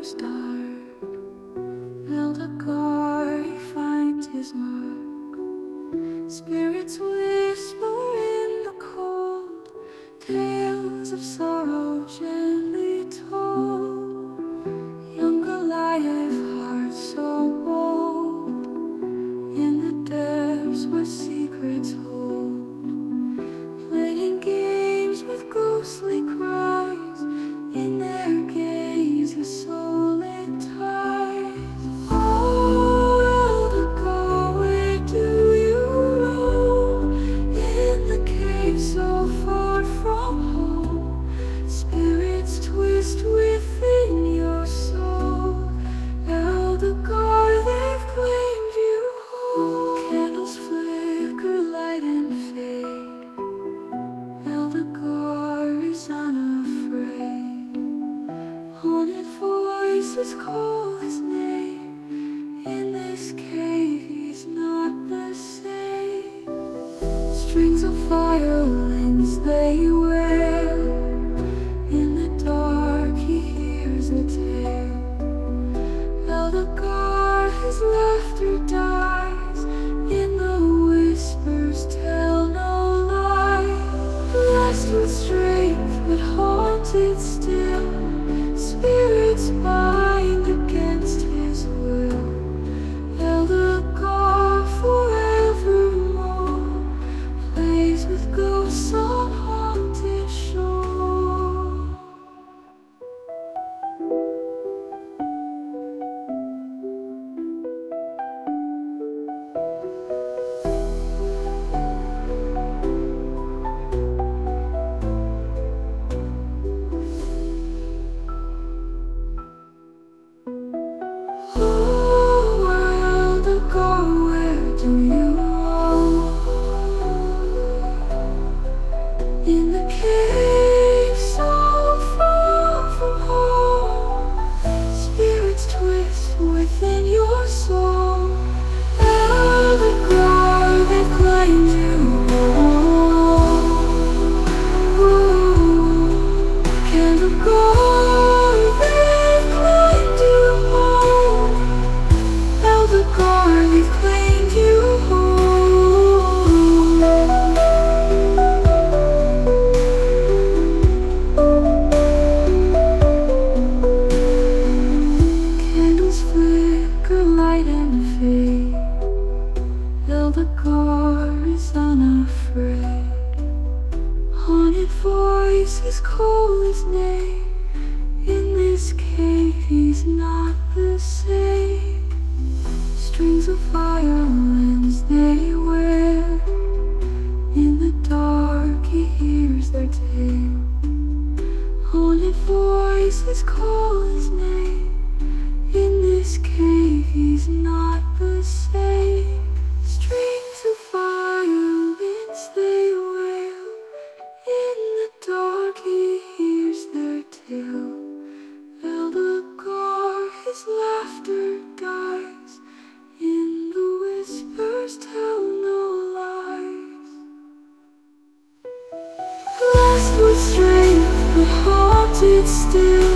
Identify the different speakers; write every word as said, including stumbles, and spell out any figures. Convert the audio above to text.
Speaker 1: grows dark, Eldar he finds his mark. Spirits whisper in the cold, tales of sorrow gently told. Young Goliath, heart so bold, in the depths where secrets hold, playing games with ghostly cries, in their gaze a soul it ties. Oh, Eldar, where do you roam? In the cave so far from home, spirits twist within your soul. Eldar, they've claimed you whole. Candles flicker, light and fade. Eldar is unafraid. Haunted voices call his name. In this cave he's not the same. Strings of violins they wear. In the dark he hears a tale. Eldar, his laughter dies. In the whispers tell no lie. Blessed with strength but haunted still, spirits bind against his will. Eldar forevermore plays with ghosts on haunted shore. Oh, Eldar, where do you roam? In the cave so far from home, spirits twist within your soul. Eldar, they've claimed you home. Ooh, Eldar, they've claimed you home. Eldar, they've claimed you home. Candles flicker, light and fade. Eldar is unafraid. Haunted voices call his name. In this cave he's not the same. Strings of violins they wear. In the dark he hears their tale. Haunted voices call his name. In this cave he's not the same. Strings of violins they wail. In the dark he hears their tale. Eldar, his laughter dies. In the whispers tell no lies. Blessed with strength but haunted still,